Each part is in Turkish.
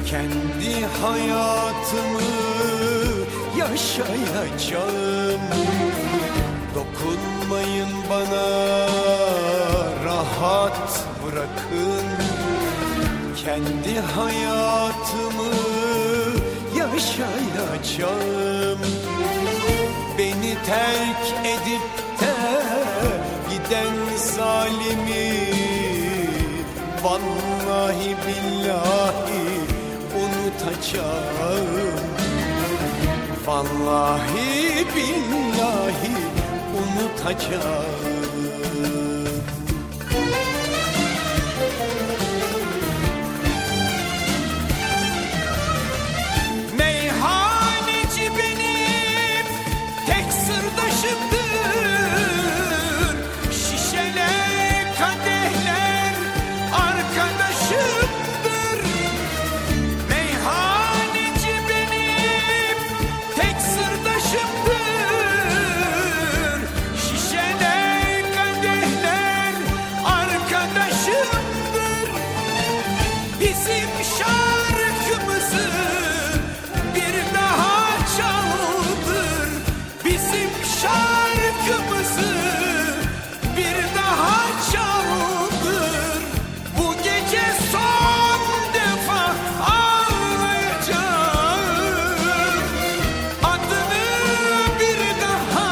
Kendi hayatımı yaşayacağım. Dokunmayın bana, rahat bırakın. Kendi hayatımı yaşayacağım. Beni terk edip de giden zalimi vallahi billahi unutacağım. Vallahi billahi unutacağım. Meyhaneci benim tek sırdaşımdır. Şişeler, kadehler arkadaşımdır. Meyhaneci benim tek sırdaşımdır. Şişeler, kadehler arkadaşımdır. Bizim şarkımızı bir daha çaldır. Bizim şarkımızı bir daha çaldır. Bu gece son defa ağlayacağım. Adını bir daha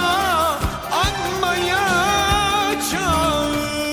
anmayacağım.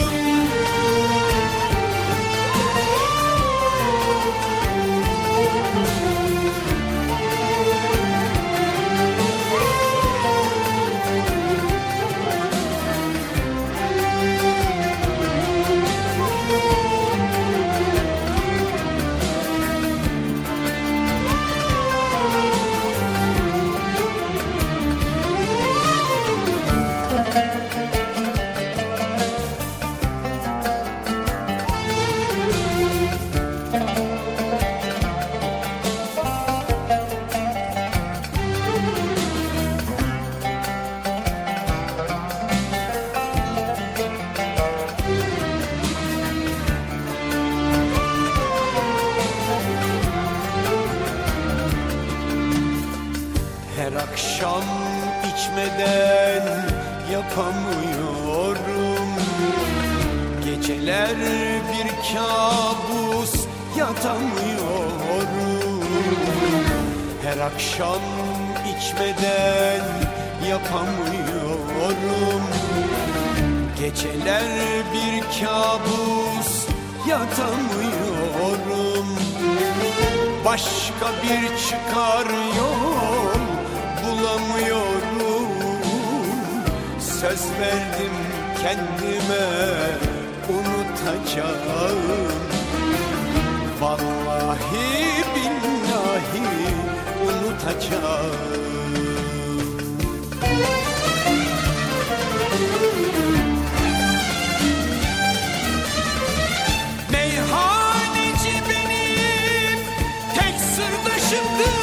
Her akşam içmeden yapamıyorum. Geceler bir kabus yatamıyorum. Her akşam içmeden yapamıyorum. Geceler bir kabus yatamıyorum. Başka bir çıkar yol bulamıyorum. Söz verdim kendime unutacağım. Vallahi billahi unutacağım. Meyhaneci benim tek sırdaşımdır.